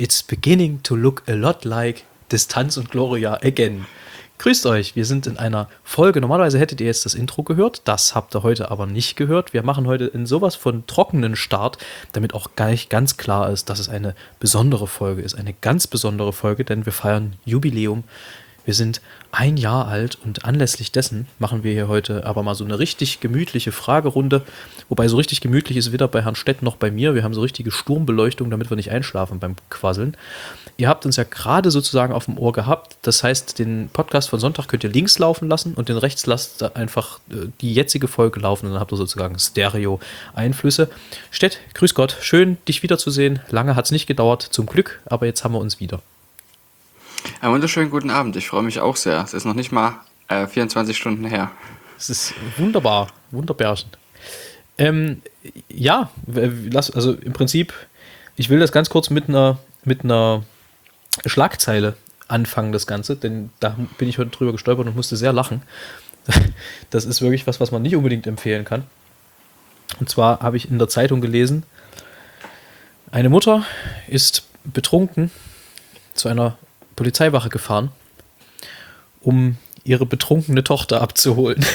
It's beginning to look a lot like Distanz und Gloria again. Grüßt euch, wir sind in einer Folge. Normalerweise hättet ihr jetzt das Intro gehört, das habt ihr heute aber nicht gehört. Wir machen heute in sowas von trockenen Start, damit auch gleich ganz klar ist, dass es eine besondere Folge ist. Eine ganz besondere Folge, denn wir feiern Jubiläum. Wir sind 1 Jahr alt und anlässlich dessen machen wir hier heute aber mal so eine richtig gemütliche Fragerunde. Wobei so richtig gemütlich ist weder bei Herrn Stett noch bei mir. Wir haben so richtige Sturmbeleuchtung, damit wir nicht einschlafen beim Quasseln. Ihr habt uns ja gerade sozusagen auf dem Ohr gehabt. Das heißt, den Podcast von Sonntag könnt ihr links laufen lassen und den rechts lasst einfach die jetzige Folge laufen. Und dann habt ihr sozusagen Stereo-Einflüsse. Stett, grüß Gott, schön dich wiederzusehen. Lange hat es nicht gedauert, zum Glück, aber jetzt haben wir uns wieder. Einen wunderschönen guten Abend, ich freue mich auch sehr. Es ist noch nicht mal 24 Stunden her. Es ist wunderbar, wunderbärchen. Ja, also im Prinzip, ich will das ganz kurz mit einer Schlagzeile anfangen, das Ganze, denn da bin ich heute drüber gestolpert und musste sehr lachen. Das ist wirklich was man nicht unbedingt empfehlen kann. Und zwar habe ich in der Zeitung gelesen, eine Mutter ist betrunken zu einer Polizeiwache gefahren, um ihre betrunkene Tochter abzuholen.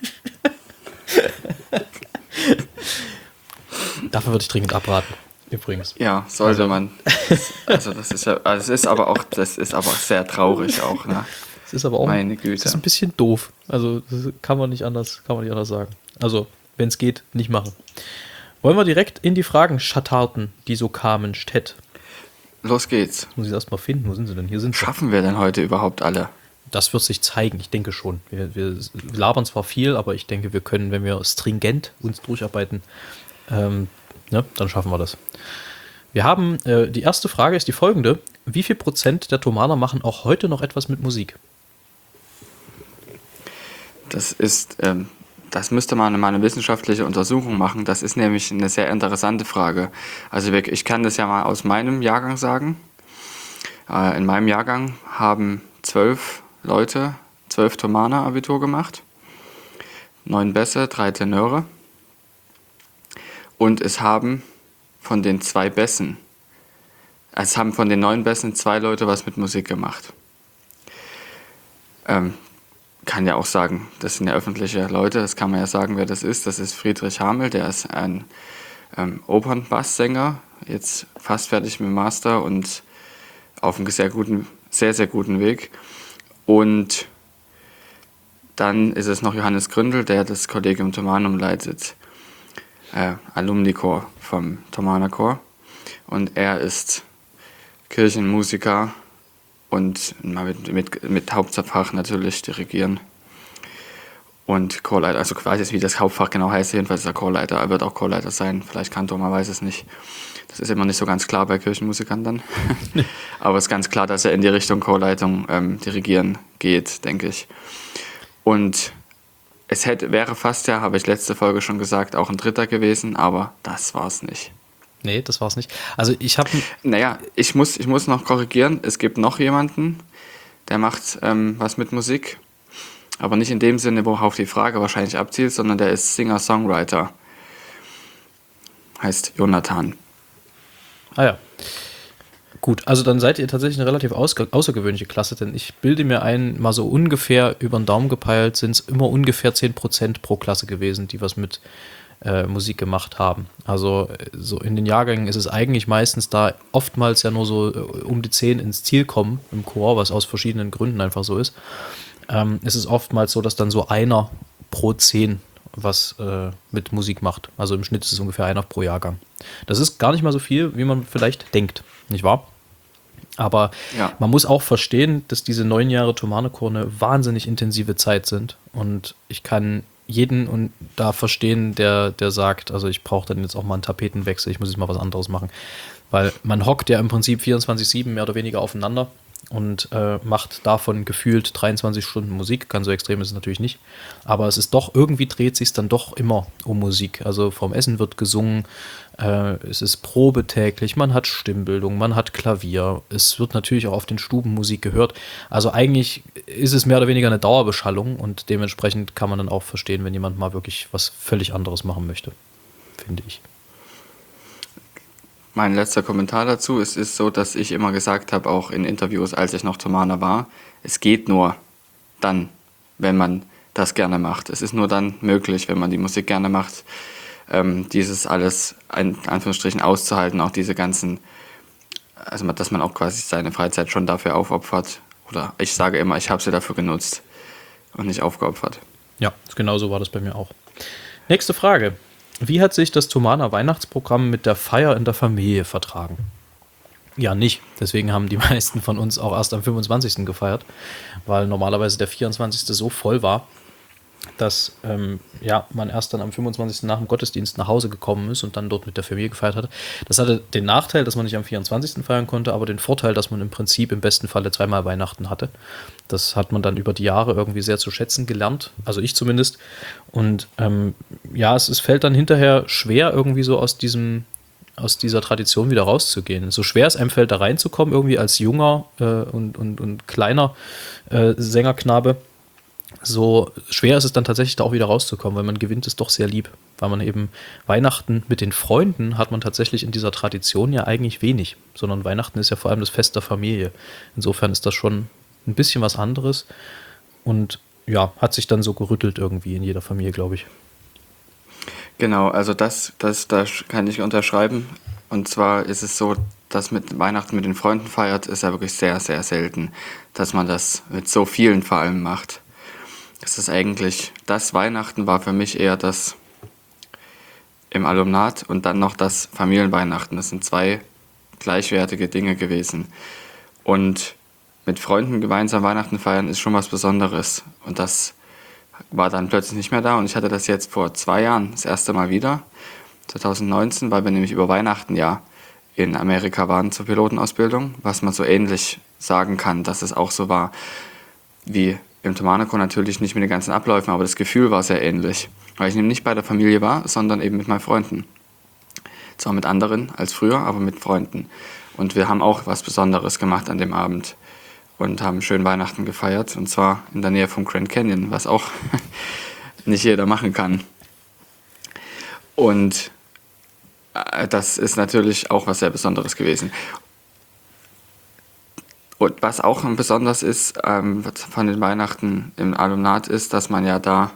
Davon würde ich dringend abraten, übrigens. Ja, sollte man. Also das ist ja, das ist aber sehr traurig auch, ne? Es ist aber auch, meine Güte. Es ist ein bisschen doof. Also das kann man nicht anders sagen. Also, wenn es geht, nicht machen. Wollen wir direkt in die Fragen schattarten, die so kamen, Stett? Los geht's. Jetzt muss ich erst mal finden. Wo sind sie denn? Hier sind sie. Schaffen wir denn heute überhaupt alle? Das wird sich zeigen. Ich denke schon. Wir labern zwar viel, aber ich denke, wir können, wenn wir stringent uns durcharbeiten, dann schaffen wir das. Wir haben, die erste Frage ist die folgende. Wie viel Prozent der Thomaner machen auch heute noch etwas mit Musik? Das müsste man mal eine wissenschaftliche Untersuchung machen. Das ist nämlich eine sehr interessante Frage. Also ich kann das ja mal aus meinem Jahrgang sagen. In meinem Jahrgang haben 12 Thomaner Abitur gemacht. 9 Bässe, 3 Tenöre. Und es haben von den 9 Bässen 2 Leute was mit Musik gemacht. Kann ja auch sagen, das sind ja öffentliche Leute, das kann man ja sagen, wer das ist. Das ist Friedrich Hamel, der ist ein Opernbasssänger, jetzt fast fertig mit dem Master und auf einem sehr, sehr guten Weg. Und dann ist es noch Johannes Gründel, der das Collegium Thomanum leitet, Alumni-Chor vom Thomaner Chor. Und er ist Kirchenmusiker und mit Hauptfach natürlich dirigieren. Und Chorleiter, also ich weiß jetzt, wie das Hauptfach genau heißt, jedenfalls ist er Chorleiter, er wird auch Chorleiter sein, vielleicht Kantor, man weiß es nicht. Das ist immer nicht so ganz klar bei Kirchenmusikern dann. Aber es ist ganz klar, dass er in die Richtung Chorleitung dirigieren geht, denke ich. Und es wäre fast ja, habe ich letzte Folge schon gesagt, auch ein Dritter gewesen, aber das war es nicht. Nee, das war es nicht. Also ich habe... Naja, ich muss noch korrigieren. Es gibt noch jemanden, der macht was mit Musik. Aber nicht in dem Sinne, worauf die Frage wahrscheinlich abzielt, sondern der ist Singer-Songwriter. Heißt Jonathan. Ah ja. Gut, also dann seid ihr tatsächlich eine relativ außergewöhnliche Klasse, denn ich bilde mir ein, mal so ungefähr über den Daumen gepeilt, sind es immer ungefähr 10% pro Klasse gewesen, die was mit Musik gemacht haben. Also so in den Jahrgängen ist es eigentlich meistens da oftmals ja nur so um die 10 ins Ziel kommen im Chor, was aus verschiedenen Gründen einfach so ist. Es ist oftmals so, dass dann so einer pro 10 was mit Musik macht. Also im Schnitt ist es ungefähr einer pro Jahrgang. Das ist gar nicht mal so viel, wie man vielleicht denkt, nicht wahr? Aber ja, man muss auch verstehen, dass diese 9 Jahre Thomanerchor eine wahnsinnig intensive Zeit sind. Und ich kann jeden und da verstehen, der sagt, also ich brauche dann jetzt auch mal einen Tapetenwechsel, ich muss jetzt mal was anderes machen. Weil man hockt ja im Prinzip 24/7 mehr oder weniger aufeinander und macht davon gefühlt 23 Stunden Musik. Ganz so extrem ist es natürlich nicht. Aber es ist doch, irgendwie dreht sich dann doch immer um Musik. Also vorm Essen wird gesungen, es ist Probe täglich, man hat Stimmbildung, man hat Klavier. Es wird natürlich auch auf den Stuben Musik gehört. Also eigentlich ist es mehr oder weniger eine Dauerbeschallung und dementsprechend kann man dann auch verstehen, wenn jemand mal wirklich was völlig anderes machen möchte, finde ich. mein letzter Kommentar dazu. Es ist so, dass ich immer gesagt habe, auch in Interviews, als ich noch Thomaner war, es geht nur dann, wenn man das gerne macht. Es ist nur dann möglich, wenn man die Musik gerne macht, dieses alles in Anführungsstrichen auszuhalten, auch diese ganzen, also dass man auch quasi seine Freizeit schon dafür aufopfert. Oder ich sage immer, ich habe sie dafür genutzt und nicht aufgeopfert. Ja, genau so war das bei mir auch. Nächste Frage. Wie hat sich das Thomaner Weihnachtsprogramm mit der Feier in der Familie vertragen? Ja, nicht. Deswegen haben die meisten von uns auch erst am 25. gefeiert, weil normalerweise der 24. so voll war, dass man erst dann am 25. nach dem Gottesdienst nach Hause gekommen ist und dann dort mit der Familie gefeiert hat. Das hatte den Nachteil, dass man nicht am 24. feiern konnte, aber den Vorteil, dass man im Prinzip im besten Falle zweimal Weihnachten hatte. Das hat man dann über die Jahre irgendwie sehr zu schätzen gelernt, also ich zumindest. Und es fällt dann hinterher schwer, irgendwie so aus dieser Tradition wieder rauszugehen. So schwer es einem fällt, da reinzukommen, irgendwie als junger und kleiner Sängerknabe, so schwer ist es dann tatsächlich da auch wieder rauszukommen, weil man gewinnt es doch sehr lieb, weil man eben Weihnachten mit den Freunden hat man tatsächlich in dieser Tradition ja eigentlich wenig, sondern Weihnachten ist ja vor allem das Fest der Familie. Insofern ist das schon ein bisschen was anderes und ja, hat sich dann so gerüttelt irgendwie in jeder Familie, glaube ich. Genau, also da kann ich unterschreiben. Und zwar ist es so, dass mit Weihnachten mit den Freunden feiert, ist ja wirklich sehr, sehr selten, dass man das mit so vielen vor allem macht. Das ist eigentlich, das Weihnachten war für mich eher das im Alumnat und dann noch das Familienweihnachten. Das sind zwei gleichwertige Dinge gewesen. Und mit Freunden gemeinsam Weihnachten feiern ist schon was Besonderes. Und das war dann plötzlich nicht mehr da. Und ich hatte das jetzt vor 2 Jahren das erste Mal wieder, 2019, weil wir nämlich über Weihnachten ja in Amerika waren zur Pilotenausbildung, was man so ähnlich sagen kann, dass es auch so war wie im Thomaner Chor, natürlich nicht mit den ganzen Abläufen, aber das Gefühl war sehr ähnlich, weil ich eben nicht bei der Familie war, sondern eben mit meinen Freunden. Zwar mit anderen als früher, aber mit Freunden. Und wir haben auch was Besonderes gemacht an dem Abend und haben schön Weihnachten gefeiert, und zwar in der Nähe vom Grand Canyon, was auch nicht jeder machen kann. Und das ist natürlich auch was sehr Besonderes gewesen. Und was auch besonders ist von den Weihnachten im Alumnat ist, dass man ja da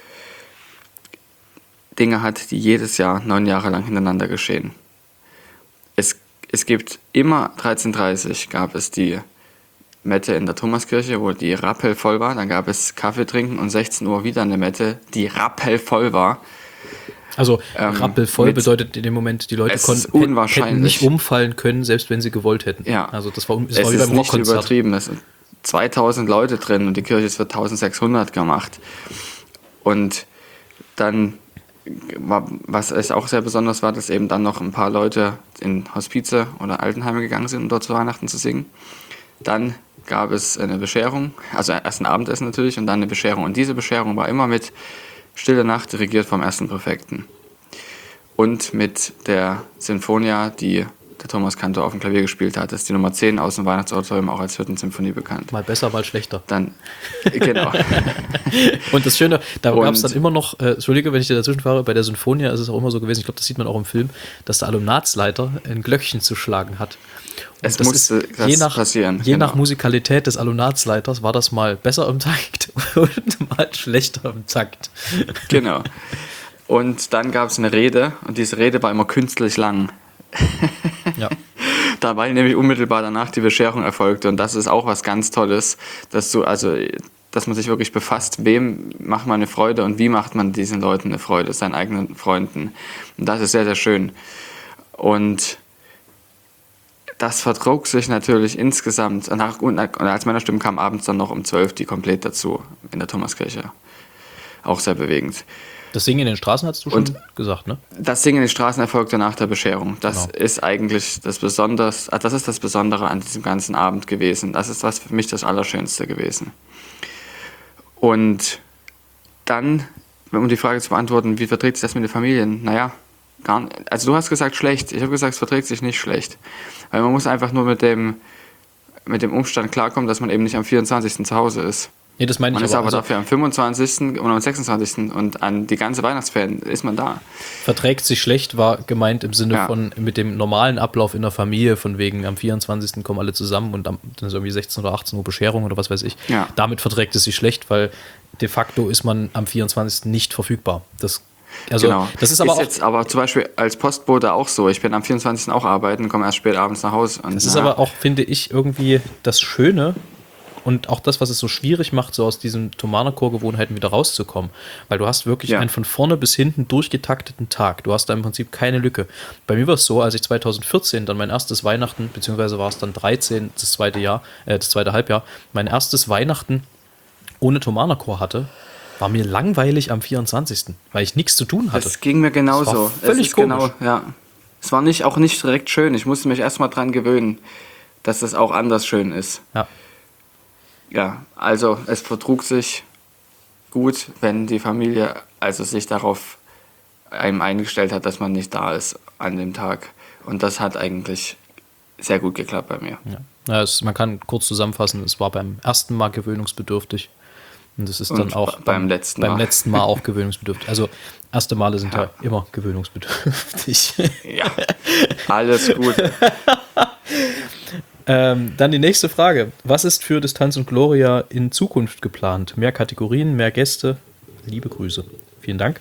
Dinge hat, die jedes Jahr 9 Jahre lang hintereinander geschehen. Es gibt immer 13:30 gab es die Mette in der Thomaskirche, wo die rappelvoll war. Dann gab es Kaffee trinken und 16 Uhr wieder eine Mette, die rappelvoll war. Also rappelvoll bedeutet in dem Moment, die Leute hätten nicht umfallen können, selbst wenn sie gewollt hätten. Ja. Also das war wie beim Rockkonzert. Nicht übertrieben. Es sind 2000 Leute drin und die Kirche ist für 1600 gemacht. Und dann, was auch sehr besonders war, dass eben dann noch ein paar Leute in Hospize oder Altenheime gegangen sind, um dort zu Weihnachten zu singen. Dann gab es eine Bescherung, also erst ein Abendessen natürlich und dann eine Bescherung. Und diese Bescherung war immer mit Stille Nacht, dirigiert vom ersten Präfekten. Und mit der Sinfonia, die der Thomas Kantor auf dem Klavier gespielt hat. Das ist die Nummer 10 aus dem Weihnachtsoratorium, auch als Hüttensymphonie bekannt. Mal besser, mal schlechter. Dann, genau. Und das Schöne, da gab es dann immer noch, Entschuldige, wenn ich dir dazwischen fahre, bei der Sinfonia ist es auch immer so gewesen, ich glaube, das sieht man auch im Film, dass der Alumnatsleiter ein Glöckchen zu schlagen hat. Es musste passieren. Je nach Musikalität des Alumnatsleiters war das mal besser im Takt und mal schlechter im Takt. Genau. Und dann gab es eine Rede und diese Rede war immer künstlich lang. Ja. Da weil nämlich unmittelbar danach die Bescherung erfolgte und das ist auch was ganz Tolles, dass man sich wirklich befasst, wem macht man eine Freude und wie macht man diesen Leuten eine Freude, seinen eigenen Freunden. Und das ist sehr, sehr schön. Und das vertrug sich natürlich insgesamt. Und als Männerstimmen kam abends dann noch um 12 die komplett dazu in der Thomaskirche. Auch sehr bewegend. Das Singen in den Straßen hast du schon gesagt, ne? Das Singen in den Straßen erfolgte nach der Bescherung. Das ist eigentlich das Besondere an diesem ganzen Abend gewesen. Das ist für mich das Allerschönste gewesen. Und dann, um die Frage zu beantworten, wie verträgt sich das mit den Familien? Naja, gar nicht. Also du hast gesagt schlecht. Ich habe gesagt, es verträgt sich nicht schlecht. Weil man muss einfach nur mit dem Umstand klarkommen, dass man eben nicht am 24. zu Hause ist. Nee, das meine Man ich ist aber also, dafür am 25. und am 26. und an die ganze Weihnachtsferien ist man da. verträgt sich schlecht, war gemeint im Sinne Ja. von mit dem normalen Ablauf in der Familie, von wegen am 24. kommen alle zusammen und dann ist irgendwie 16 oder 18 Uhr Bescherung oder was weiß ich. Ja. Damit verträgt es sich schlecht, weil de facto ist man am 24. nicht verfügbar. Das ist aber auch, jetzt aber zum Beispiel als Postbote auch so. Ich bin am 24. auch arbeiten, komme erst spät abends nach Hause. Und das ist aber auch, finde ich, irgendwie das Schöne und auch das, was es so schwierig macht, so aus diesen Thomanerchor-Gewohnheiten wieder rauszukommen. Weil du hast wirklich einen von vorne bis hinten durchgetakteten Tag. Du hast da im Prinzip keine Lücke. Bei mir war es so, als ich 2014 dann mein erstes Weihnachten, beziehungsweise war es dann 13, das zweite Halbjahr, mein erstes Weihnachten ohne Thomanerchor hatte, war mir langweilig am 24., weil ich nichts zu tun hatte. Das ging mir genauso. Das war völlig komisch. Es war auch nicht direkt schön. Ich musste mich erstmal dran gewöhnen, dass das auch anders schön ist. Ja. Ja, also es vertrug sich gut, wenn die Familie also sich darauf einem eingestellt hat, dass man nicht da ist an dem Tag. Und das hat eigentlich sehr gut geklappt bei mir. Ja. Man kann kurz zusammenfassen, es war beim ersten Mal gewöhnungsbedürftig. Und es ist dann auch beim letzten Mal auch gewöhnungsbedürftig. Also erste Male sind ja immer gewöhnungsbedürftig. Ja, alles gut. Dann die nächste Frage. Was ist für Distanz und Gloria in Zukunft geplant? Mehr Kategorien, mehr Gäste? Liebe Grüße. Vielen Dank.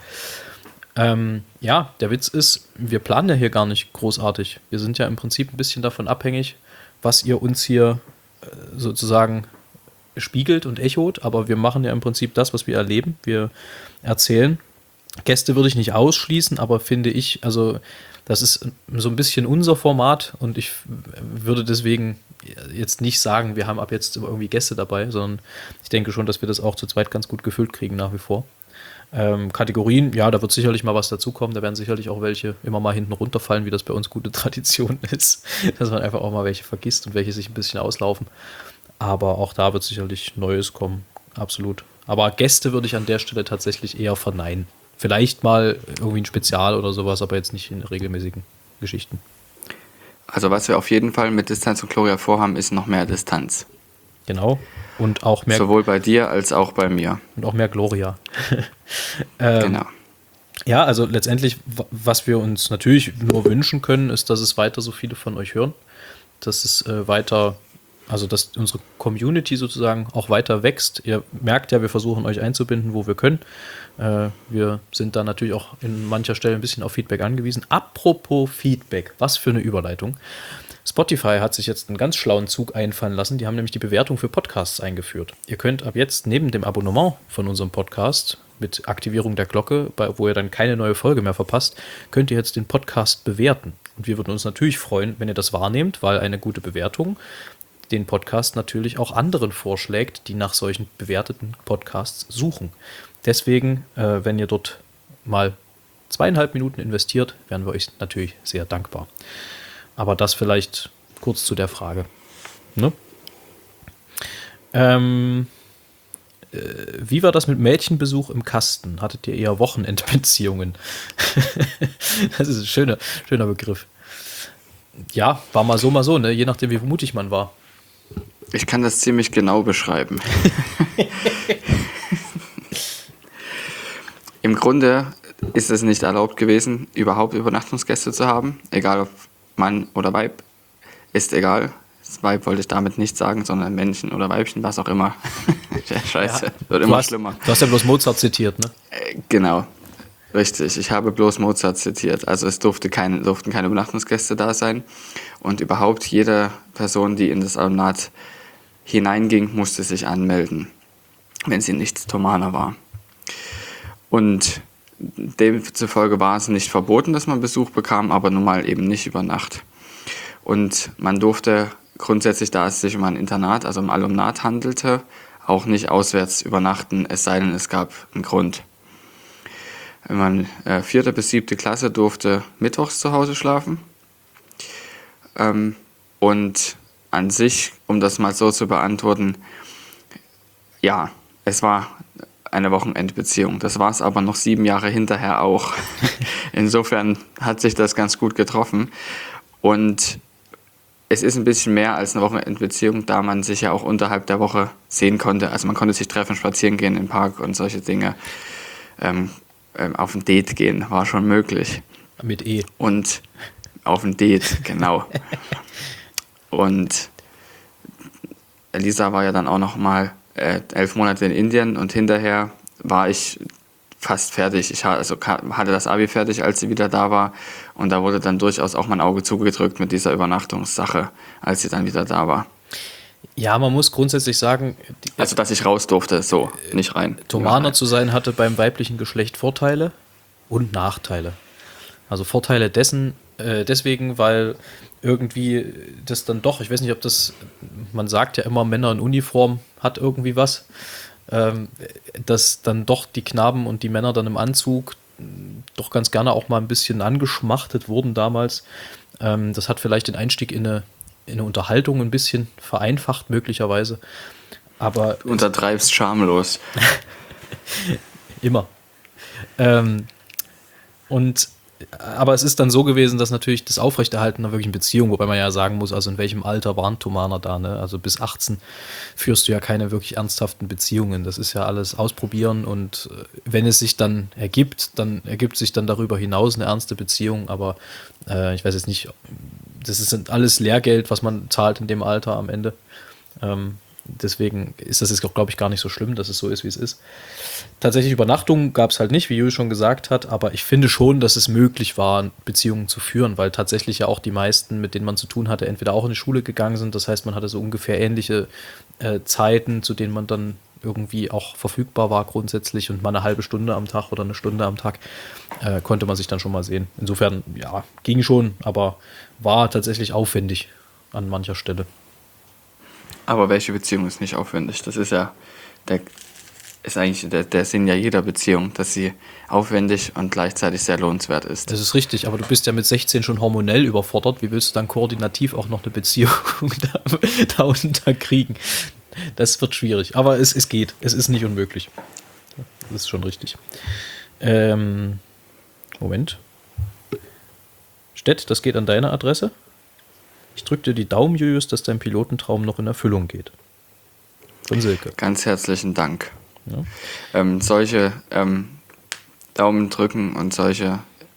Der Witz ist, wir planen ja hier gar nicht großartig. Wir sind ja im Prinzip ein bisschen davon abhängig, was ihr uns hier sozusagen spiegelt und echot, aber wir machen ja im Prinzip das, was wir erleben. Wir erzählen. Gäste würde ich nicht ausschließen, aber finde ich, also das ist so ein bisschen unser Format und ich würde deswegen jetzt nicht sagen, wir haben ab jetzt irgendwie Gäste dabei, sondern ich denke schon, dass wir das auch zu zweit ganz gut gefüllt kriegen nach wie vor. Kategorien, ja, da wird sicherlich mal was dazukommen, da werden sicherlich auch welche immer mal hinten runterfallen, wie das bei uns gute Tradition ist, dass man einfach auch mal welche vergisst und welche sich ein bisschen auslaufen. Aber auch da wird sicherlich Neues kommen, absolut. Aber Gäste würde ich an der Stelle tatsächlich eher verneinen. Vielleicht mal irgendwie ein Spezial oder sowas, aber jetzt nicht in regelmäßigen Geschichten. Also was wir auf jeden Fall mit Distanz und Gloria vorhaben, ist noch mehr Distanz. Genau. Und auch mehr. Sowohl bei dir als auch bei mir. Und auch mehr Gloria. Genau. Ja, also letztendlich, was wir uns natürlich nur wünschen können, ist, dass es weiter so viele von euch hören. Dass es dass unsere Community sozusagen auch weiter wächst. Ihr merkt ja, wir versuchen euch einzubinden, wo wir können. Wir sind da natürlich auch in mancher Stelle ein bisschen auf Feedback angewiesen. Apropos Feedback, was für eine Überleitung. Spotify hat sich jetzt einen ganz schlauen Zug einfallen lassen. Die haben nämlich die Bewertung für Podcasts eingeführt. Ihr könnt ab jetzt neben dem Abonnement von unserem Podcast mit Aktivierung der Glocke, wo ihr dann keine neue Folge mehr verpasst, könnt ihr jetzt den Podcast bewerten. Und wir würden uns natürlich freuen, wenn ihr das wahrnehmt, weil eine gute Bewertung den Podcast natürlich auch anderen vorschlägt, die nach solchen bewerteten Podcasts suchen. Deswegen, wenn ihr dort mal 2,5 Minuten investiert, wären wir euch natürlich sehr dankbar. Aber das vielleicht kurz zu der Frage. Ne? Wie war das mit Mädchenbesuch im Kasten? Hattet ihr eher Wochenendbeziehungen? Das ist ein schöner Begriff. Ja, war mal so, ne? Je nachdem, wie mutig man war. Ich kann das ziemlich genau beschreiben. Im Grunde ist es nicht erlaubt gewesen, überhaupt Übernachtungsgäste zu haben, egal ob Mann oder Weib, ist egal. Das Weib wollte ich damit nicht sagen, sondern Männchen oder Weibchen, was auch immer. Scheiße, ja, wird immer schlimmer. Du hast ja bloß Mozart zitiert, ne? Genau, richtig. Ich habe bloß Mozart zitiert. Also es durften keine Übernachtungsgäste da sein. Und überhaupt jede Person, die in das Ornat hineinging, musste sich anmelden, wenn sie nicht Thomaner war. Und demzufolge war es nicht verboten, dass man Besuch bekam, aber nun mal eben nicht über Nacht. Und man durfte grundsätzlich, da es sich um ein Internat, also um Alumnat handelte, auch nicht auswärts übernachten, es sei denn, es gab einen Grund. Wenn man 4. bis 7. Klasse durfte mittwochs zu Hause schlafen. Und an sich, um das mal so zu beantworten, ja, es war eine Wochenendbeziehung. Das war es aber noch 7 Jahre hinterher auch. Insofern hat sich das ganz gut getroffen. Und es ist ein bisschen mehr als eine Wochenendbeziehung, da man sich ja auch unterhalb der Woche sehen konnte. Also man konnte sich treffen, spazieren gehen im Park und solche Dinge. Auf ein Date gehen war schon möglich. Mit E. Und auf ein Date, genau. Und Elisa war ja dann auch noch mal 11 Monate in Indien und hinterher war ich fast fertig. Ich hatte das Abi fertig, als sie wieder da war. Und da wurde dann durchaus auch mein Auge zugedrückt mit dieser Übernachtungssache, als sie dann wieder da war. Ja, man muss grundsätzlich sagen, Also, dass ich raus durfte, so, nicht rein. Thomaner zu sein hatte beim weiblichen Geschlecht Vorteile und Nachteile. Also Vorteile deswegen, weil irgendwie das dann doch, ich weiß nicht, ob das, man sagt ja immer, Männer in Uniform hat irgendwie was, dass dann doch die Knaben und die Männer dann im Anzug doch ganz gerne auch mal ein bisschen angeschmachtet wurden damals. Das hat vielleicht den Einstieg in eine Unterhaltung ein bisschen vereinfacht, möglicherweise. Aber Du untertreibst schamlos. immer. Aber es ist dann so gewesen, dass natürlich das Aufrechterhalten einer wirklichen Beziehung, wobei man ja sagen muss, also in welchem Alter waren Thomaner da, ne? Also bis 18 führst du ja keine wirklich ernsthaften Beziehungen. Das ist ja alles ausprobieren und wenn es sich dann ergibt sich dann darüber hinaus eine ernste Beziehung, aber ich weiß jetzt nicht, das ist alles Lehrgeld, was man zahlt in dem Alter am Ende. Deswegen ist das jetzt, glaube ich, gar nicht so schlimm, dass es so ist, wie es ist. Tatsächlich Übernachtungen gab es halt nicht, wie Jules schon gesagt hat, aber ich finde schon, dass es möglich war, Beziehungen zu führen, weil tatsächlich ja auch die meisten, mit denen man zu tun hatte, entweder auch in die Schule gegangen sind, das heißt, man hatte so ungefähr ähnliche Zeiten, zu denen man dann irgendwie auch verfügbar war grundsätzlich und mal eine halbe Stunde am Tag oder eine Stunde am Tag konnte man sich dann schon mal sehen. Insofern, ja, ging schon, aber war tatsächlich aufwendig an mancher Stelle. Aber welche Beziehung ist nicht aufwendig? Das ist ja eigentlich der Sinn ja jeder Beziehung, dass sie aufwendig und gleichzeitig sehr lohnenswert ist. Das ist richtig, aber du bist ja mit 16 schon hormonell überfordert. Wie willst du dann koordinativ auch noch eine Beziehung da unterkriegen? Das wird schwierig, aber es geht. Es ist nicht unmöglich. Das ist schon richtig. Moment. Stett, das geht an deine Adresse. Ich drücke dir die Daumen, Julius, dass dein Pilotentraum noch in Erfüllung geht. Von Silke. Ganz herzlichen Dank. Ja. Solche Daumen drücken und solche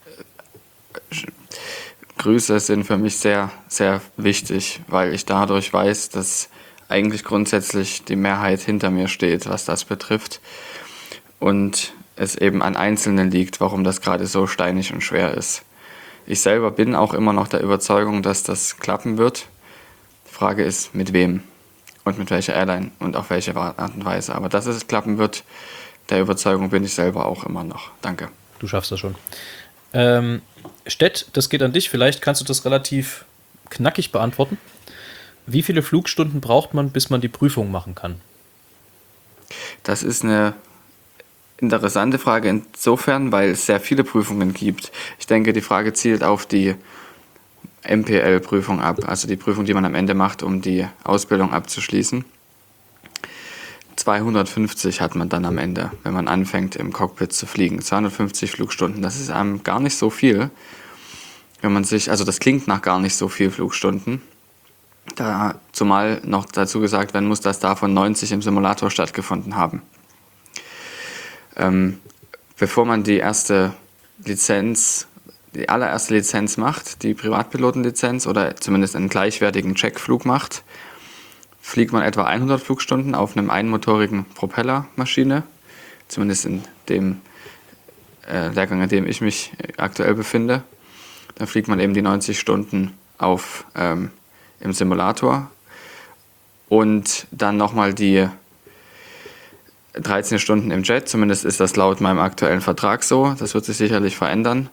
Grüße sind für mich sehr, sehr wichtig, weil ich dadurch weiß, dass eigentlich grundsätzlich die Mehrheit hinter mir steht, was das betrifft. Und es eben an Einzelnen liegt, warum das gerade so steinig und schwer ist. Ich selber bin auch immer noch der Überzeugung, dass das klappen wird. Die Frage ist, mit wem und mit welcher Airline und auf welche Art und Weise. Aber dass es klappen wird, der Überzeugung bin ich selber auch immer noch. Danke. Du schaffst das schon. Stett, das geht an dich. Vielleicht kannst du das relativ knackig beantworten. Wie viele Flugstunden braucht man, bis man die Prüfung machen kann? Das ist eine interessante Frage insofern, weil es sehr viele Prüfungen gibt. Ich denke, die Frage zielt auf die MPL-Prüfung ab, also die Prüfung, die man am Ende macht, um die Ausbildung abzuschließen. 250 hat man dann am Ende, wenn man anfängt im Cockpit zu fliegen. 250 Flugstunden, das ist einem gar nicht so viel, wenn man sich, also das klingt nach gar nicht so viel Flugstunden. Zumal noch dazu gesagt werden muss, dass davon 90 im Simulator stattgefunden haben. Bevor man die allererste Lizenz macht, die Privatpilotenlizenz oder zumindest einen gleichwertigen Checkflug macht, fliegt man etwa 100 Flugstunden auf einem einmotorigen Propellermaschine, zumindest in dem Lehrgang, in dem ich mich aktuell befinde. Dann fliegt man eben die 90 Stunden im Simulator und dann nochmal die 13 Stunden im Jet, zumindest ist das laut meinem aktuellen Vertrag so, das wird sich sicherlich verändern.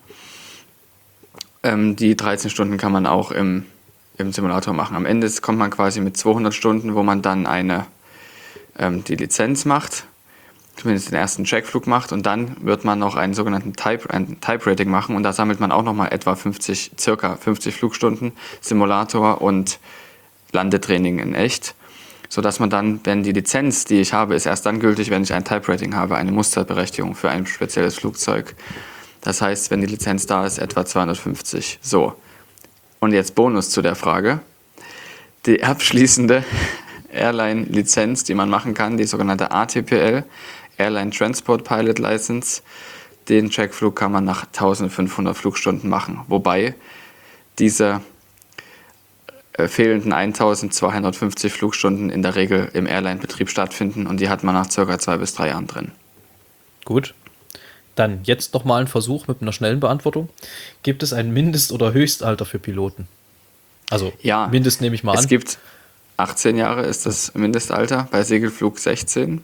Die 13 Stunden kann man auch im Simulator machen. Am Ende kommt man quasi mit 200 Stunden, wo man dann die Lizenz macht, zumindest den ersten Checkflug macht und dann wird man noch einen sogenannten Type-Rating machen und da sammelt man auch nochmal circa 50 Flugstunden Simulator und Landetraining in echt, sodass man dann, wenn die Lizenz, die ich habe, ist erst dann gültig, wenn ich ein Type-Rating habe, eine Musterberechtigung für ein spezielles Flugzeug. Das heißt, wenn die Lizenz da ist, etwa 250. So. Und jetzt Bonus zu der Frage. Die abschließende Airline-Lizenz, die man machen kann, die sogenannte ATPL, Airline Transport Pilot License, den Checkflug kann man nach 1500 Flugstunden machen, wobei diese fehlenden 1250 Flugstunden in der Regel im Airline-Betrieb stattfinden und die hat man nach ca. 2 bis 3 Jahren drin. Gut. Dann jetzt nochmal ein Versuch mit einer schnellen Beantwortung. Gibt es ein Mindest- oder Höchstalter für Piloten? Also Ja, Mindest nehme ich mal an. Es gibt 18 Jahre ist das Mindestalter, bei Segelflug 16.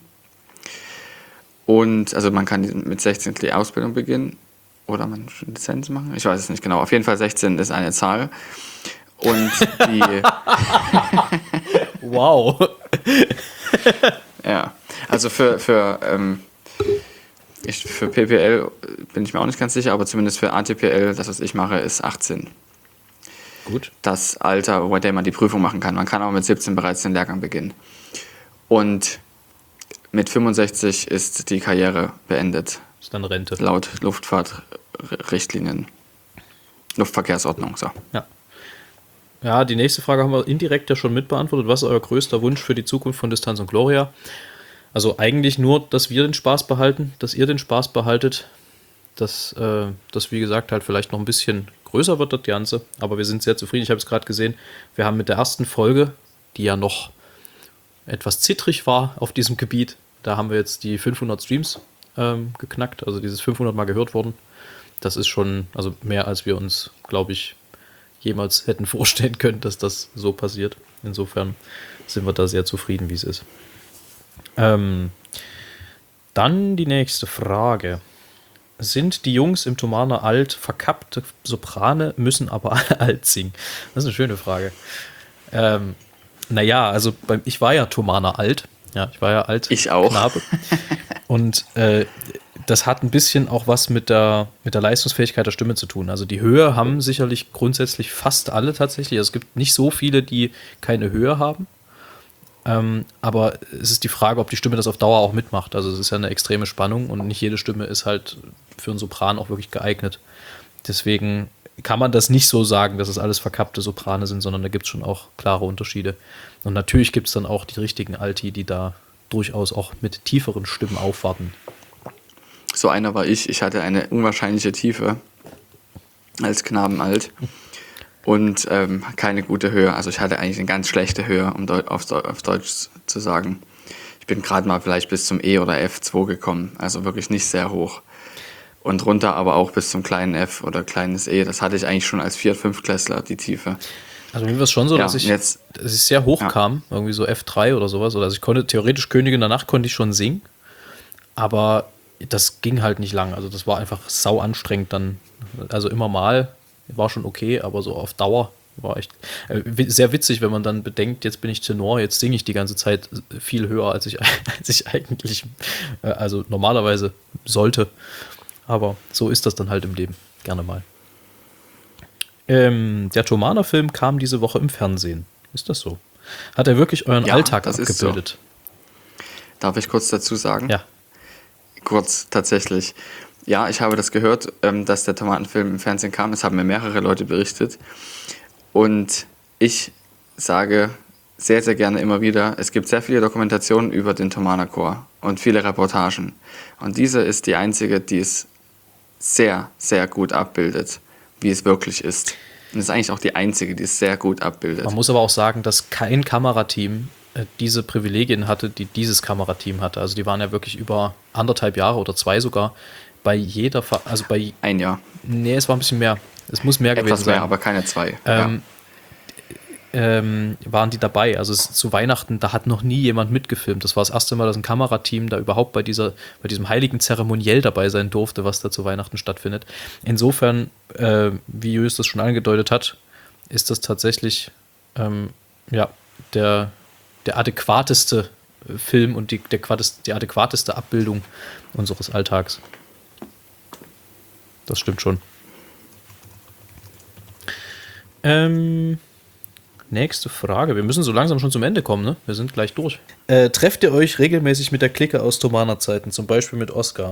Und also man kann mit 16 die Ausbildung beginnen oder man Lizenz machen. Ich weiß es nicht genau. Auf jeden Fall 16 ist eine Zahl. Und die Wow. ja, also für PPL bin ich mir auch nicht ganz sicher, aber zumindest für ATPL, das was ich mache, ist 18. Gut. Das Alter, bei dem man die Prüfung machen kann. Man kann auch mit 17 bereits den Lehrgang beginnen. Und mit 65 ist die Karriere beendet. Ist dann Rente. Laut Luftfahrtrichtlinien. Luftverkehrsordnung, so. Ja. Ja, die nächste Frage haben wir indirekt ja schon mitbeantwortet. Was ist euer größter Wunsch für die Zukunft von Distanz und Gloria? Also eigentlich nur, dass wir den Spaß behalten, dass ihr den Spaß behaltet, dass wie gesagt, halt vielleicht noch ein bisschen größer wird das Ganze. Aber wir sind sehr zufrieden. Ich habe es gerade gesehen, wir haben mit der ersten Folge, die ja noch etwas zittrig war auf diesem Gebiet, da haben wir jetzt die 500 Streams geknackt, also dieses 500 Mal gehört worden. Das ist schon, also mehr als wir uns, glaube ich, jemals hätten vorstellen können, dass das so passiert. Insofern sind wir da sehr zufrieden, wie es ist. Dann die nächste Frage. Sind die Jungs im Thomaner alt verkappte Soprane, müssen aber alle alt singen? Das ist eine schöne Frage. Naja, also ich war ja Thomaner alt. Ja, ich war ja alt. Ich auch. Knabe. Und das hat ein bisschen auch was mit der Leistungsfähigkeit der Stimme zu tun. Also die Höhe haben sicherlich grundsätzlich fast alle tatsächlich. Also es gibt nicht so viele, die keine Höhe haben. Aber es ist die Frage, ob die Stimme das auf Dauer auch mitmacht. Also es ist ja eine extreme Spannung und nicht jede Stimme ist halt für einen Sopran auch wirklich geeignet. Deswegen kann man das nicht so sagen, dass es alles verkappte Soprane sind, sondern da gibt es schon auch klare Unterschiede. Und natürlich gibt es dann auch die richtigen Alti, die da durchaus auch mit tieferen Stimmen aufwarten. So einer war ich. Ich hatte eine unwahrscheinliche Tiefe als Knabenalt und keine gute Höhe. Also ich hatte eigentlich eine ganz schlechte Höhe, um auf Deutsch zu sagen. Ich bin gerade mal vielleicht bis zum E oder F2 gekommen, also wirklich nicht sehr hoch. Und runter aber auch bis zum kleinen F oder kleines E. Das hatte ich eigentlich schon als 4-, 5-Klässler, die Tiefe. Also mir war es schon so, dass ich sehr hoch kam, irgendwie so F3 oder sowas. Oder also ich konnte theoretisch Königin der Nacht konnte ich schon singen, aber das ging halt nicht lang. Also das war einfach sau anstrengend dann. Also immer mal, war schon okay, aber so auf Dauer war echt sehr witzig, wenn man dann bedenkt, jetzt bin ich Tenor, jetzt singe ich die ganze Zeit viel höher, als ich eigentlich also normalerweise sollte. Aber so ist das dann halt im Leben. Gerne mal. Der Thomaner-Film kam diese Woche im Fernsehen. Ist das so? Hat er wirklich euren Alltag abgebildet? So. Darf ich kurz dazu sagen? Ja. Kurz, tatsächlich. Ja, ich habe das gehört, dass der Thomaner-Film im Fernsehen kam. Es haben mir mehrere Leute berichtet. Und ich sage sehr, sehr gerne immer wieder, es gibt sehr viele Dokumentationen über den Thomaner Chor und viele Reportagen. Und diese ist die einzige, die es sehr, sehr gut abbildet, wie es wirklich ist. Und es ist eigentlich auch die einzige, die es sehr gut abbildet. Man muss aber auch sagen, dass kein Kamerateam diese Privilegien hatte, die dieses Kamerateam hatte. Also die waren ja wirklich über 1,5 Jahre oder 2 sogar bei jeder, also bei... 1 Jahr. Nee, es war ein bisschen mehr. Es muss mehr gewesen sein. Etwas mehr, aber keine 2. Waren die dabei. Also zu Weihnachten, da hat noch nie jemand mitgefilmt. Das war das erste Mal, dass ein Kamerateam da überhaupt bei diesem heiligen Zeremoniell dabei sein durfte, was da zu Weihnachten stattfindet. Insofern, wie Jös das schon angedeutet hat, ist das tatsächlich der adäquateste Film und die adäquateste Abbildung unseres Alltags. Das stimmt schon. Nächste Frage. Wir müssen so langsam schon zum Ende kommen, ne? Wir sind gleich durch. Trefft ihr euch regelmäßig mit der Clique aus Thomaner-Zeiten, zum Beispiel mit Oskar?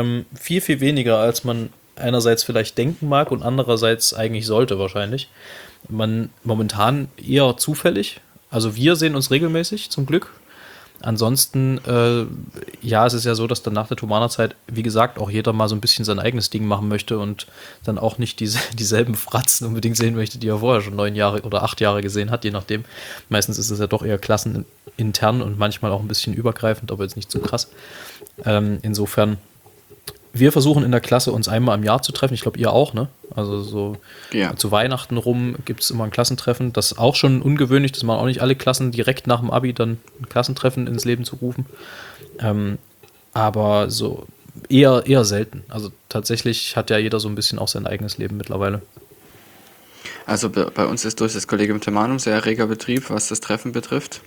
Viel weniger, als man einerseits vielleicht denken mag und andererseits eigentlich sollte wahrscheinlich. Momentan eher zufällig. Also wir sehen uns regelmäßig, zum Glück. Ansonsten, es ist ja so, dass dann nach der Thomaner-Zeit, wie gesagt, auch jeder mal so ein bisschen sein eigenes Ding machen möchte und dann auch nicht dieselben Fratzen unbedingt sehen möchte, die er vorher schon 9 Jahre oder 8 Jahre gesehen hat, je nachdem. Meistens ist es ja doch eher klassenintern und manchmal auch ein bisschen übergreifend, aber jetzt nicht so krass. Insofern, wir versuchen in der Klasse uns einmal im Jahr zu treffen. Ich glaube, ihr auch, ne? Also so zu Weihnachten rum gibt es immer ein Klassentreffen. Das ist auch schon ungewöhnlich, das machen auch nicht alle Klassen direkt nach dem Abi dann ein Klassentreffen ins Leben zu rufen. Aber so eher selten. Also tatsächlich hat ja jeder so ein bisschen auch sein eigenes Leben mittlerweile. Also bei uns ist durch das Kollegium Themanum sehr reger Betrieb, was das Treffen betrifft.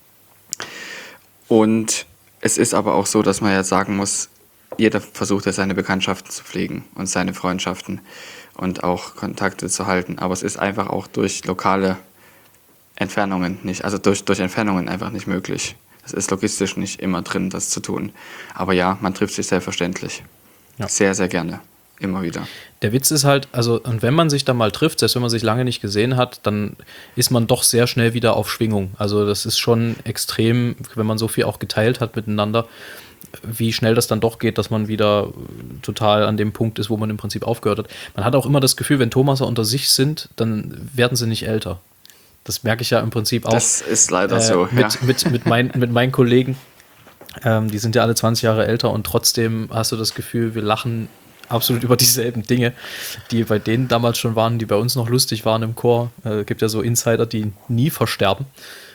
Und es ist aber auch so, dass man ja sagen muss, jeder versucht ja seine Bekanntschaften zu pflegen und seine Freundschaften und auch Kontakte zu halten. Aber es ist einfach auch durch lokale Entfernungen nicht, also durch Entfernungen einfach nicht möglich. Es ist logistisch nicht immer drin, das zu tun. Aber ja, man trifft sich selbstverständlich. Ja. Sehr, sehr gerne. Immer wieder. Der Witz ist halt, also, und wenn man sich dann mal trifft, selbst wenn man sich lange nicht gesehen hat, dann ist man doch sehr schnell wieder auf Schwingung. Also das ist schon extrem, wenn man so viel auch geteilt hat miteinander, wie schnell das dann doch geht, dass man wieder total an dem Punkt ist, wo man im Prinzip aufgehört hat. Man hat auch immer das Gefühl, wenn Thomaser unter sich sind, dann werden sie nicht älter. Das merke ich ja im Prinzip auch. Das ist leider so, ja. Mit meinen Kollegen, die sind ja alle 20 Jahre älter und trotzdem hast du das Gefühl, wir lachen absolut über dieselben Dinge, die bei denen damals schon waren, die bei uns noch lustig waren im Chor. Gibt ja so Insider, die nie versterben.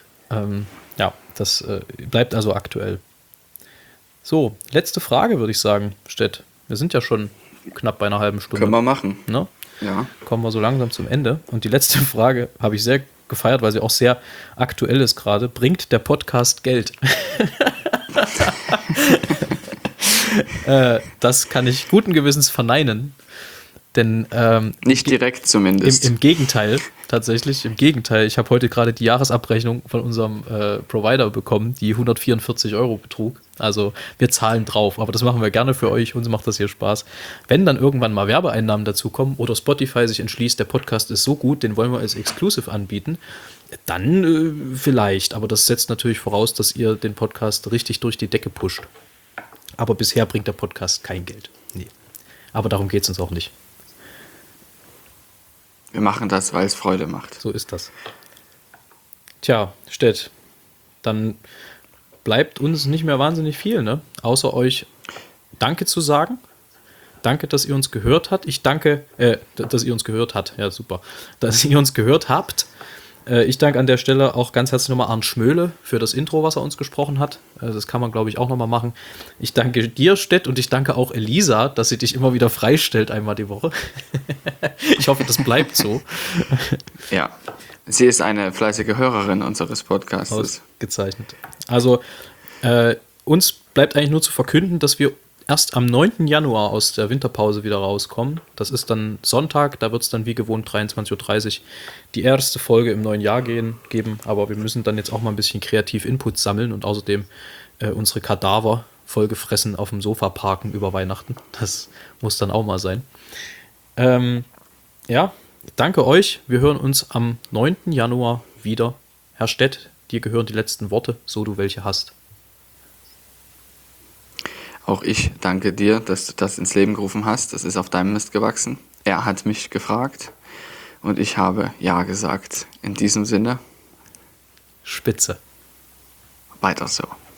Das bleibt also aktuell. So, letzte Frage, würde ich sagen, Stett. Wir sind ja schon knapp bei einer halben Stunde. Können wir machen. Ne? Ja. Kommen wir so langsam zum Ende. Und die letzte Frage habe ich sehr gefeiert, weil sie auch sehr aktuell ist gerade. Bringt der Podcast Geld? Das kann ich guten Gewissens verneinen. Denn nicht direkt zumindest. Im Gegenteil, tatsächlich, im Gegenteil. Ich habe heute gerade die Jahresabrechnung von unserem Provider bekommen, die 144 € betrug. Also wir zahlen drauf, aber das machen wir gerne für euch, uns macht das hier Spaß. Wenn dann irgendwann mal Werbeeinnahmen dazukommen oder Spotify sich entschließt, der Podcast ist so gut, den wollen wir als Exclusive anbieten, dann vielleicht. Aber das setzt natürlich voraus, dass ihr den Podcast richtig durch die Decke pusht. Aber bisher bringt der Podcast kein Geld. Nee. Aber darum geht es uns auch nicht. Wir machen das, weil es Freude macht. So ist das. Tja, Stett, dann bleibt uns nicht mehr wahnsinnig viel, ne? Außer euch Danke zu sagen. Danke, dass ihr uns gehört habt. Ich danke, dass ihr uns gehört habt. Ja, super. Dass ihr uns gehört habt. Ich danke an der Stelle auch ganz herzlich nochmal Arndt Schmöhle für das Intro, was er uns gesprochen hat. Das kann man, glaube ich, auch nochmal machen. Ich danke dir, Stett, und ich danke auch Elisa, dass sie dich immer wieder freistellt, einmal die Woche. Ich hoffe, das bleibt so. Ja, sie ist eine fleißige Hörerin unseres Podcasts. Ausgezeichnet. Also, uns bleibt eigentlich nur zu verkünden, dass wir erst am 9. Januar aus der Winterpause wieder rauskommen. Das ist dann Sonntag, da wird es dann wie gewohnt 23:30 Uhr die erste Folge im neuen Jahr geben. Aber wir müssen dann jetzt auch mal ein bisschen kreativ Input sammeln und außerdem unsere Kadaver vollgefressen auf dem Sofa parken über Weihnachten. Das muss dann auch mal sein. Danke euch. Wir hören uns am 9. Januar wieder. Herr Stett, dir gehören die letzten Worte, so du welche hast. Auch ich danke dir, dass du das ins Leben gerufen hast. Das ist auf deinem Mist gewachsen. Er hat mich gefragt und ich habe Ja gesagt. In diesem Sinne. Spitze. Weiter so.